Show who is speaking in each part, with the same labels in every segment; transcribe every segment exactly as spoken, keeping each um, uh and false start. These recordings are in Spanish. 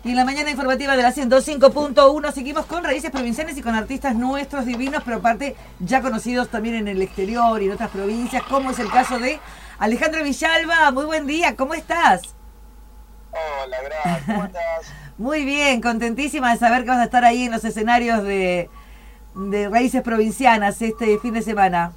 Speaker 1: Y en la mañana informativa de la ciento cinco punto uno seguimos con raíces provinciales y con artistas nuestros divinos, pero aparte ya conocidos también en el exterior y en otras provincias, como es el caso de Alejandro Villalba. Muy buen día, ¿cómo estás?
Speaker 2: Hola, Gra, ¿cómo estás?
Speaker 1: Muy bien, contentísima de saber que vas a estar ahí en los escenarios de, de Raíces Provincianas este fin de semana.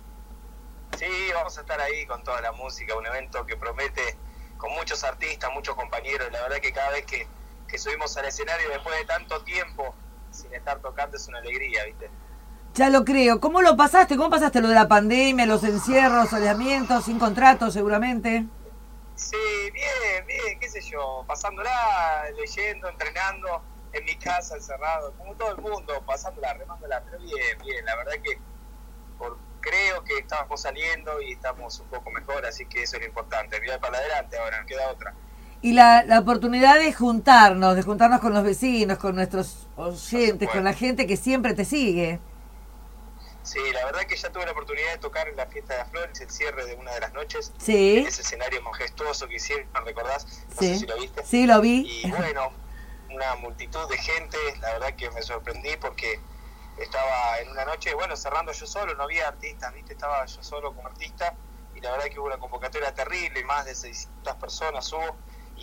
Speaker 2: Sí, vamos a estar ahí con toda la música, un evento que promete con muchos artistas, muchos compañeros. La verdad que cada vez que, que subimos al escenario después de tanto tiempo sin estar tocando es una alegría, ¿viste?
Speaker 1: Ya lo creo. ¿Cómo lo pasaste? ¿Cómo pasaste lo de la pandemia, los encierros, aislamientos, sin contrato seguramente?
Speaker 2: Sí, bien, bien, qué sé yo, pasándola, leyendo, entrenando, en mi casa, encerrado, como todo el mundo, pasándola, remándola, pero bien, bien, la verdad que por, creo que estamos saliendo y estamos un poco mejor, así que eso es lo importante, mirar para adelante ahora, no queda otra.
Speaker 1: Y la, la oportunidad de juntarnos, de juntarnos con los vecinos, con nuestros oyentes, con la gente que siempre te sigue.
Speaker 2: Sí, la verdad que ya tuve la oportunidad de tocar en la Fiesta de las Flores, el cierre de una de las noches.
Speaker 1: Sí.
Speaker 2: En ese escenario majestuoso que hicieron, ¿recordás? No
Speaker 1: Sí.
Speaker 2: sé si lo viste.
Speaker 1: Sí, lo vi.
Speaker 2: Y bueno, una multitud de gente, la verdad que me sorprendí porque estaba en una noche, bueno, cerrando yo solo, no había artistas, ¿viste? Estaba yo solo como artista y la verdad que hubo una convocatoria terrible, más de seiscientas personas hubo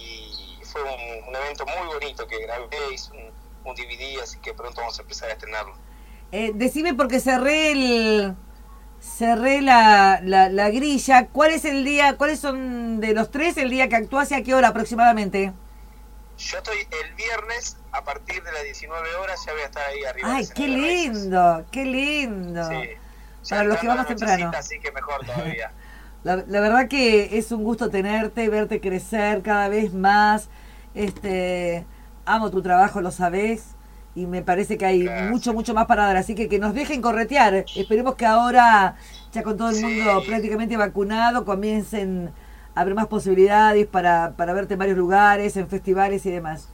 Speaker 2: y fue un, un evento muy bonito que grabé, hice un, un D V D, así que pronto vamos a empezar a estrenarlo.
Speaker 1: Eh, decime porque cerré el cerré la, la, la grilla. ¿Cuál es el día, cuáles son de los tres el día que actúas y a qué hora aproximadamente?
Speaker 2: Yo estoy el viernes a partir de las diecinueve horas, ya voy a estar ahí arriba.
Speaker 1: Ay, qué lindo, qué lindo.
Speaker 2: Sí.
Speaker 1: Para los que vamos temprano.
Speaker 2: Así que mejor todavía.
Speaker 1: La, la verdad que es un gusto tenerte, verte crecer cada vez más. Este, amo tu trabajo, lo sabés. Y me parece que hay Gracias. mucho, mucho más para dar. Así que que nos dejen corretear. Esperemos que ahora, ya con todo el sí. mundo prácticamente vacunado, comiencen a haber más posibilidades para, para verte en varios lugares, en festivales y demás.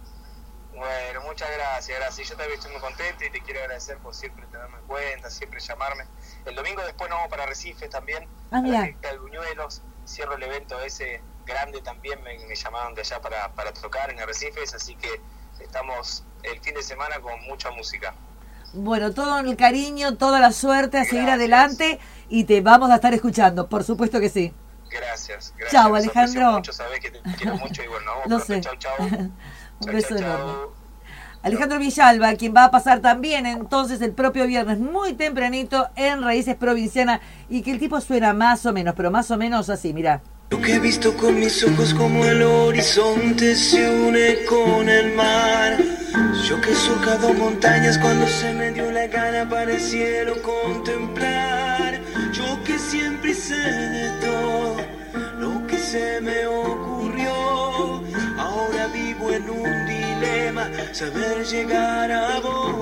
Speaker 2: Bueno, muchas gracias, gracias. Yo también estoy muy contento y te quiero agradecer por siempre tenerme en cuenta, siempre llamarme. El domingo después nos vamos para Arrecifes también.
Speaker 1: Ah, mira.
Speaker 2: Al Buñuelos, cierro el evento ese grande también, me, me llamaron de allá para, para tocar en Arrecifes, así que estamos el fin de semana con mucha música.
Speaker 1: Bueno, todo el cariño, toda la suerte a
Speaker 2: Gracias.
Speaker 1: seguir adelante y te vamos a estar escuchando, por supuesto que sí.
Speaker 2: Gracias, gracias.
Speaker 1: Chau, Alejandro.
Speaker 2: Mucho, sabés que te quiero mucho y bueno, nos
Speaker 1: no
Speaker 2: vemos
Speaker 1: sé.
Speaker 2: Chau, chau.
Speaker 1: Un
Speaker 2: chau,
Speaker 1: beso
Speaker 2: chau,
Speaker 1: enorme.
Speaker 2: chau.
Speaker 1: Alejandro Villalba, quien va a pasar también entonces el propio viernes muy tempranito en Raíces Provincianas y que el tipo suena más o menos, pero más o menos así, mirá.
Speaker 3: Lo que he visto con mis ojos como el horizonte se une con el mar. Yo que he surcado montañas cuando se me dio la gana para el cielo contemplar. Yo que siempre hice de todo lo que se me ocurrió. Ahora vivo en un dilema, saber llegar a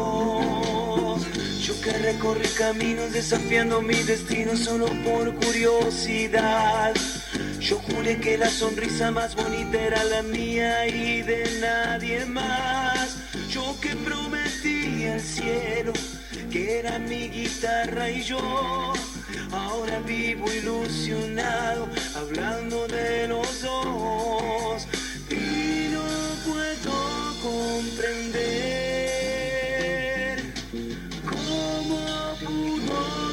Speaker 3: vos. Yo que recorrí caminos desafiando mi destino solo por curiosidad. Yo juré que la sonrisa más bonita era la mía y de nadie más. Yo que prometí al cielo que era mi guitarra y yo. Ahora vivo ilusionado hablando de los dos. Y no puedo comprender cómo pudo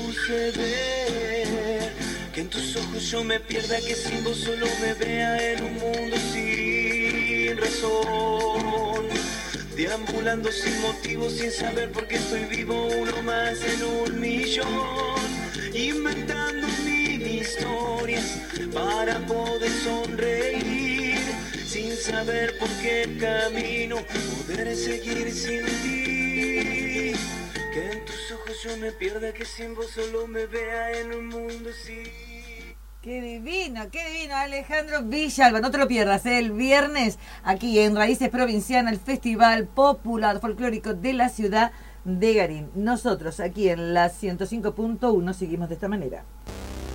Speaker 3: suceder que en tus ojos yo me pierda, que sin vos solo me vea en un mundo sin razón, deambulando sin motivo, sin saber por qué estoy vivo, uno más en un millón, inventando mil historias para poder sonreír, sin saber por qué camino poder seguir sin ti. Que en tus ojos yo me pierda, que sin vos solo me vea en un mundo sin...
Speaker 1: Qué divino, qué divino, Alejandro Villalba. No te lo pierdas, ¿eh? El viernes aquí en Raíces Provincianas, el Festival Popular Folclórico de la ciudad de Garín. Nosotros aquí en la ciento cinco punto uno seguimos de esta manera.